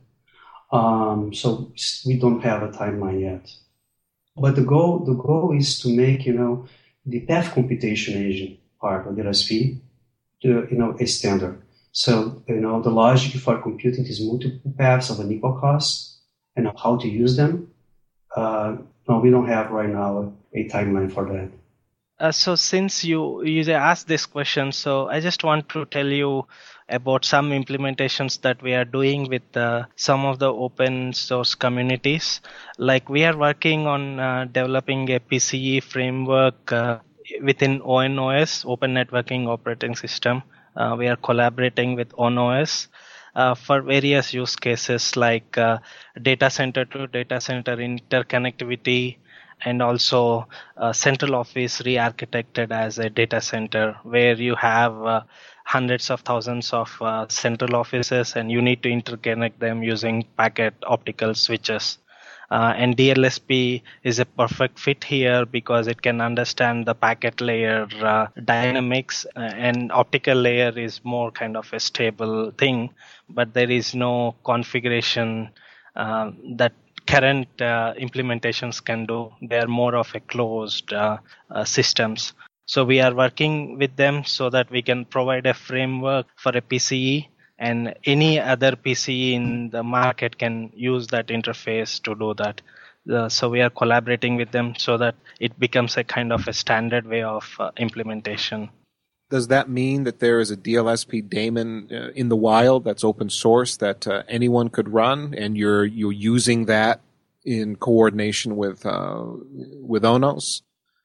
um, so we don't have a timeline yet. But the goal, the goal is to make, you know, the path computation engine part of D L S P, to, you know, a standard. So, you know, the logic for computing these multiple paths of an equal cost and how to use them. Uh, no, we don't have right now a, a timeline for that. Uh, so since you you asked this question, so I just want to tell you about some implementations that we are doing with uh, some of the open source communities. Like we are working on uh, developing a P C E framework uh, within O N O S, Open Networking Operating System. Uh, we are collaborating with O N O S uh, for various use cases like uh, data center to data center interconnectivity, and also uh, central office re-architected as a data center, where you have uh, hundreds of thousands of uh, central offices and you need to interconnect them using packet optical switches. Uh, and D L S P is a perfect fit here because it can understand the packet layer uh, dynamics, uh, and optical layer is more kind of a stable thing, but there is no configuration uh, that current uh, implementations can do. They are more of a closed uh, uh, systems. So we are working with them so that we can provide a framework for a P C E and any other P C in the market can use that interface to do that. Uh, so we are collaborating with them so that it becomes a kind of a standard way of uh, implementation. Does that mean that there is a D L S P daemon uh, in the wild that's open source that uh, anyone could run, and you're you're using that in coordination with uh, with Onos?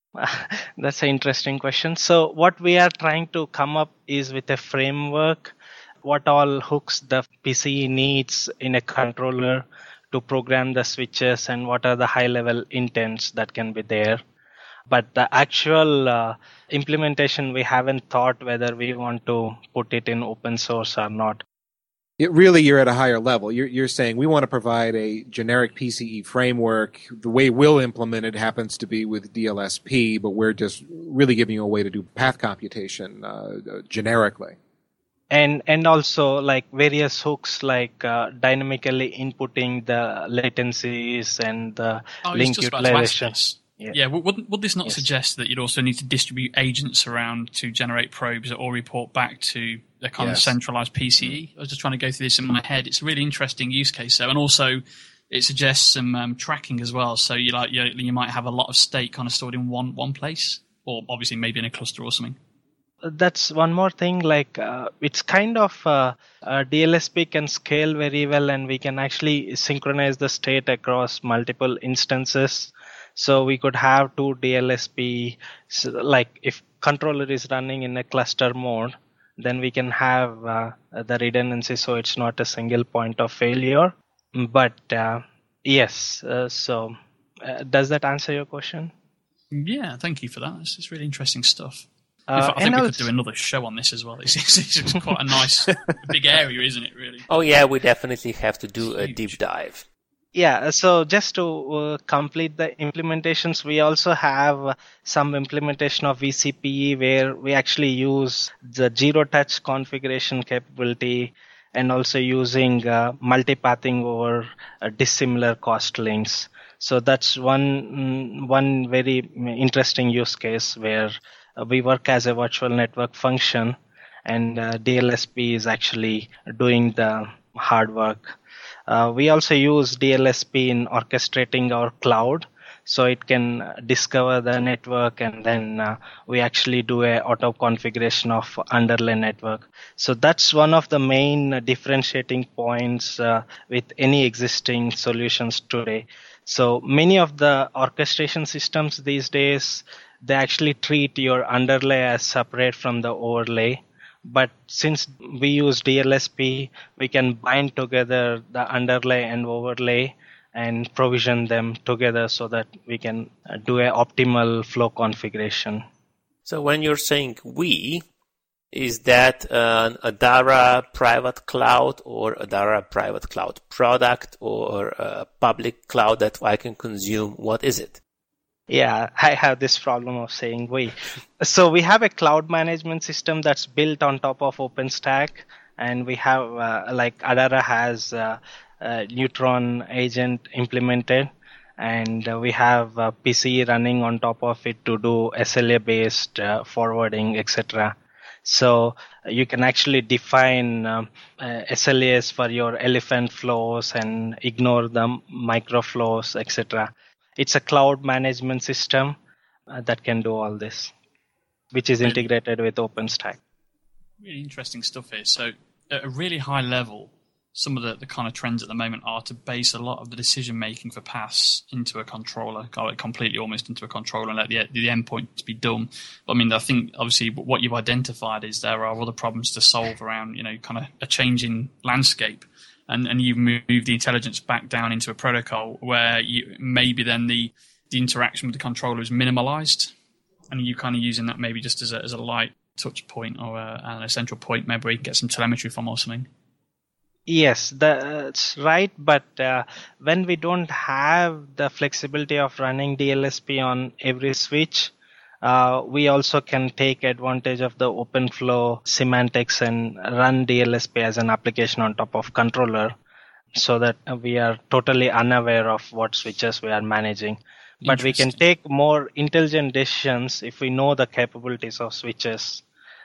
That's an interesting question. So what we are trying to come up is with a framework, what all hooks the P C needs in a controller to program the switches, and what are the high-level intents that can be there. But the actual uh, implementation, we haven't thought whether we want to put it in open source or not. It really, you're at a higher level. You're, you're saying we want to provide a generic P C E framework. The way we'll implement it happens to be with D L S P, but we're just really giving you a way to do path computation uh, generically. And and also like various hooks like uh, dynamically inputting the latencies and the oh, link utilization. Yeah, yeah would, would this not yes. suggest that you'd also need to distribute agents around to generate probes or report back to the kind yes. of centralized P C E? I was just trying to go through this in my head. It's a really interesting use case, though, and also it suggests some um, tracking as well. So you like you, you might have a lot of state kind of stored in one one place, or obviously maybe in a cluster or something. That's one more thing, like uh, it's kind of uh, uh, D L S P can scale very well, and we can actually synchronize the state across multiple instances. So we could have two D L S P, so like if controller is running in a cluster mode, then we can have uh, the redundancy, so it's not a single point of failure. But uh, yes, uh, so uh, does that answer your question? Yeah, thank you for that. It's, it's really interesting stuff. Uh, In fact, I think we was, could do another show on this as well. It's, it's, it's quite a nice big area, isn't it, really? Oh, yeah, we definitely have to do a deep dive. Yeah, so just to uh, complete the implementations, we also have some implementation of V C P E where we actually use the zero-touch configuration capability and also using uh, multipathing over uh, dissimilar cost links. So that's one one very interesting use case where uh, we work as a virtual network function, and uh, D L S P is actually doing the hard work. Uh, we also use D L S P in orchestrating our cloud, so it can discover the network, and then uh, we actually do a auto configuration of underlay network. So that's one of the main differentiating points uh, with any existing solutions today. So many of the orchestration systems these days, they actually treat your underlay as separate from the overlay. But since we use D L S P, we can bind together the underlay and overlay and provision them together so that we can do an optimal flow configuration. So when you're saying we, is that an Adara private cloud or Adara private cloud product or a public cloud that I can consume? What is it? Yeah, I have this problem of saying we. So we have a cloud management system that's built on top of OpenStack, and we have uh, like Adara has uh, a Neutron agent implemented, and uh, we have uh, P C E running on top of it to do S L A-based uh, forwarding, et cetera. So you can actually define um, uh, S L As for your elephant flows and ignore the micro flows, et cetera. It's a cloud management system uh, that can do all this, which is integrated with OpenStack. Really interesting stuff here. So at a really high level, some of the, the kind of trends at the moment are to base a lot of the decision making for paths into a controller, completely almost into a controller, and let the, the endpoint be done. But I mean, I think obviously what you've identified is there are other problems to solve around, you know, kind of a changing landscape. And, and you move the intelligence back down into a protocol where you, maybe then the, the interaction with the controller is minimalized, and you kind of using that maybe just as a, as a light touch point or a, an essential point, maybe where you can get some telemetry from or something. Yes, that's right. But uh, when we don't have the flexibility of running D L S P on every switch, Uh, we also can take advantage of the OpenFlow semantics and run D L S P as an application on top of controller so that we are totally unaware of what switches we are managing. But we can take more intelligent decisions if we know the capabilities of switches.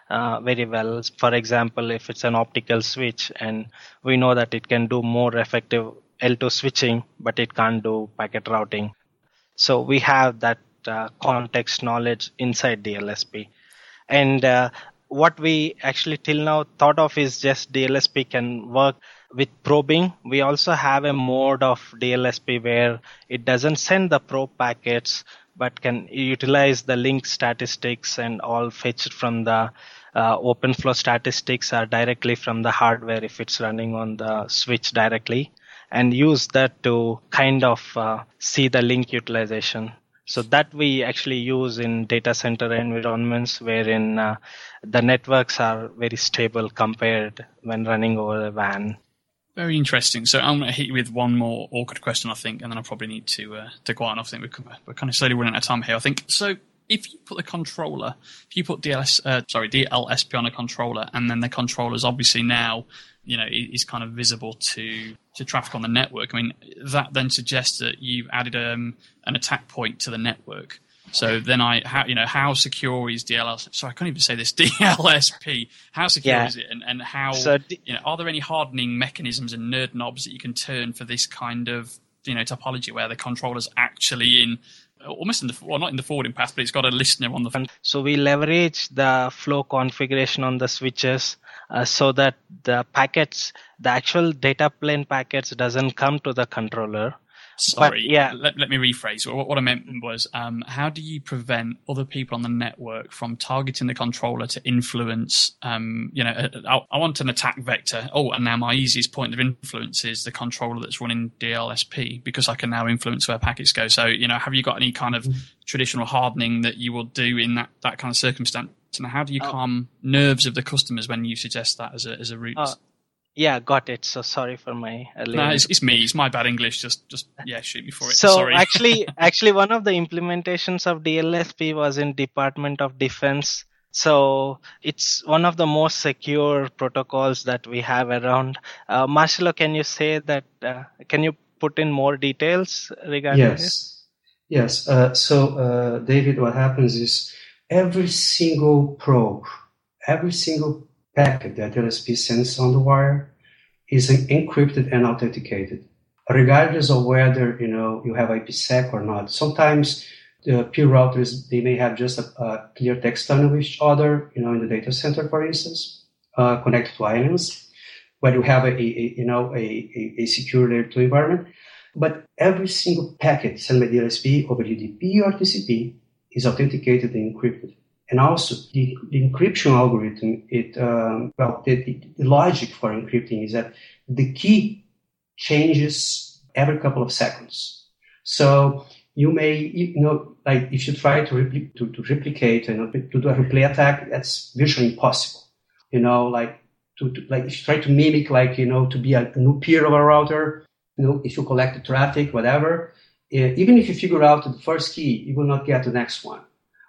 uh, very well. For example, if it's an optical switch and we know that it can do more effective L two switching, but it can't do packet routing. So we have that uh, context knowledge inside D L S P. And uh, what we actually till now thought of is just D L S P can work with probing. We also have a mode of D L S P where it doesn't send the probe packets, but can utilize the link statistics and all fetched from the uh, OpenFlow statistics are directly from the hardware if it's running on the switch directly, and use that to kind of uh, see the link utilization. So that we actually use in data center environments wherein uh, the networks are very stable compared when running over a W A N. Very interesting. So I'm going to hit you with one more awkward question, I think, and then I probably need to uh, to go on. I think we're, we're kind of slowly running out of time here, I think. So if you put the controller, if you put D L S, uh, sorry, D L S P on a controller, and then the controller's obviously now, you know, is kind of visible to to traffic on the network. I mean, that then suggests that you've added um, an attack point to the network. So then I, how, you know, how secure is D L S? Sorry, I can't even say this. D L S P. How secure yeah. is it? And, and how, so d- you know, are there any hardening mechanisms and nerd knobs that you can turn for this kind of, you know, topology where the controller's actually in, almost in the, well, not in the forwarding path, but it's got a listener on the front. So we leverage the flow configuration on the switches uh, so that the packets, the actual data plane packets doesn't come to the controller. Sorry, but, yeah. Let, let me rephrase. What, what I meant was, um, how do you prevent other people on the network from targeting the controller to influence, um, you know, I, I want an attack vector. Oh, and now my easiest point of influence is the controller that's running D L S P because I can now influence where packets go. So, you know, have you got any kind of traditional hardening that you will do in that, that kind of circumstance? And how do you oh. calm nerves of the customers when you suggest that as a, as a route? Uh, Yeah, got it. So sorry for my earlier. No, it's, it's me. It's my bad English. Just, just yeah, shoot me for it. So sorry. actually, actually, one of the implementations of D L S P was in Department of Defense. So it's one of the most secure protocols that we have around. Uh, Marcelo, can you say that? Uh, can you put in more details regarding yes. this? Yes. Uh, so, uh, David, what happens is every single probe, every single packet that D L S P sends on the wire is encrypted and authenticated, regardless of whether you know you have IPsec or not. Sometimes the peer routers, they may have just a, a clear text tunnel with each other, you know, in the data center, for instance, uh, connected to islands, where you have a, a you know a, a, a secure layer two environment. But every single packet sent by D L S P over U D P or T C P is authenticated and encrypted. And also, the, the encryption algorithm, it um, well, the, the, the logic for encrypting is that the key changes every couple of seconds. So you may, you know, like if you try to repli- to, to replicate and you know, to do a replay attack, that's virtually impossible. You know, like to, to like if you try to mimic, like you know, to be a, a new peer of a router, you know, if you collect the traffic, whatever, uh, even if you figure out the first key, you will not get the next one.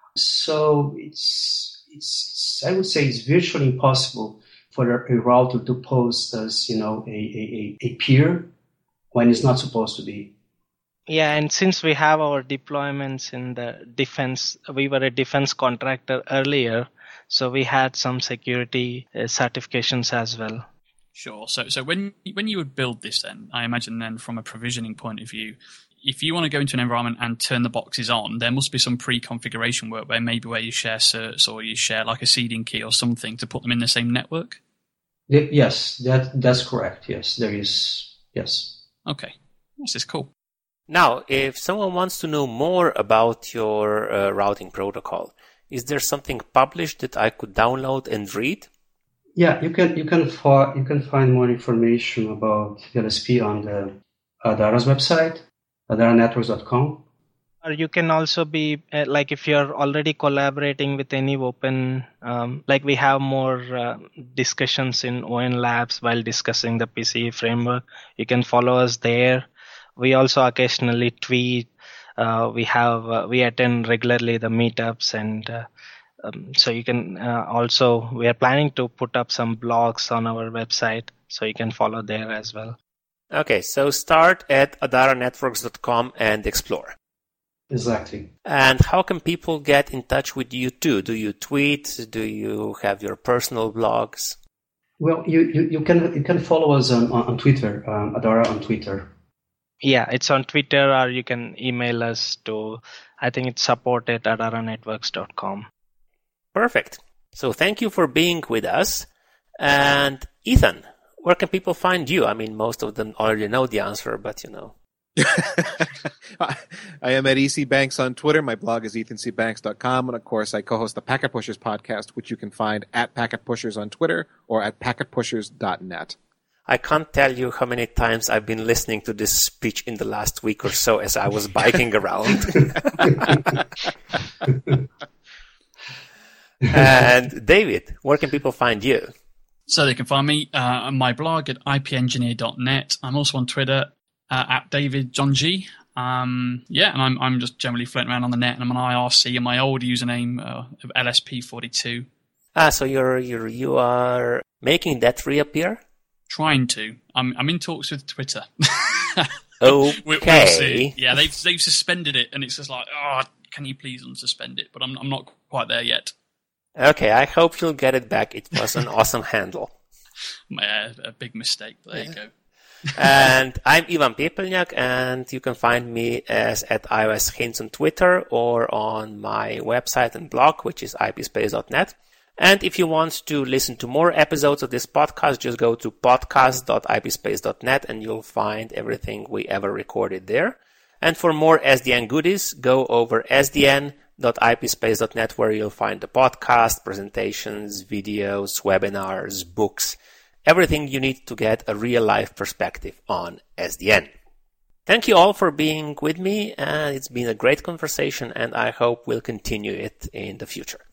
So it's, it's, I would say it's virtually impossible for a, a router to pose as, you know, a, a, a peer when it's not supposed to be. Yeah, and since we have our deployments in the defense, we were a defense contractor earlier, so we had some security uh, certifications as well. Sure. So, so when when you would build this, then I imagine then from a provisioning point of view, if you want to go into an environment and turn the boxes on, there must be some pre-configuration work where maybe where you share certs or you share like a seeding key or something to put them in the same network? Yes, that that's correct. Yes, there is. Yes. Okay. This is cool. Now, if someone wants to know more about your uh, routing protocol, is there something published that I could download and read? Yeah, you can you can for, you can find more information about D L S P on the Adara's website. Adara Networks dot com. Or you can also be uh, like if you're already collaborating with any open, um, like we have more uh, discussions in O N Labs while discussing the P C E framework. You can follow us there. We also occasionally tweet. Uh, we have uh, we attend regularly the meetups, and uh, um, so you can uh, also. We are planning to put up some blogs on our website, so you can follow there as well. Okay, so start at Adara Networks dot com and explore. Exactly. And how can people get in touch with you too? Do you tweet? Do you have your personal blogs? Well, you, you, you can you can follow us on, on Twitter, um, Adara on Twitter. Yeah, it's on Twitter, or you can email us to, I think it's support at adara networks dot com. Perfect. So thank you for being with us. And Ethan, where can people find you? I mean, most of them already know the answer, but you know. I am at E C Banks on Twitter. My blog is ethan c banks dot com. And of course, I co-host the Packet Pushers podcast, which you can find at Packet Pushers on Twitter or at packet pushers dot net. I can't tell you how many times I've been listening to this speech in the last week or so as I was biking around. And David, where can people find you? So they can find me uh, on my blog at i p engineer dot net. I'm also on Twitter uh, at David John G. Um, yeah, and I'm I'm just generally floating around on the net, and I'm on I R C, and my old username uh, of L S P forty-two. Ah, so you're you're you are making that reappear? Trying to. I'm I'm in talks with Twitter. Okay. we'll, we'll see. Yeah, they've they've suspended it, and it's just like, oh, can you please unsuspend it? But I'm I'm not quite there yet. Okay, I hope you'll get it back. It was an awesome handle. Yeah, a big mistake, but there yeah. you go. And I'm Ivan Pepelnjak, and you can find me as at iOS Hints on Twitter or on my website and blog, which is i p space dot net. And if you want to listen to more episodes of this podcast, just go to podcast dot i p space dot net and you'll find everything we ever recorded there. And for more S D N goodies, go over s d n dot i p space dot net where you'll find the podcast, presentations, videos, webinars, books, everything you need to get a real-life perspective on S D N. Thank you all for being with me, and it's been a great conversation, and I hope we'll continue it in the future.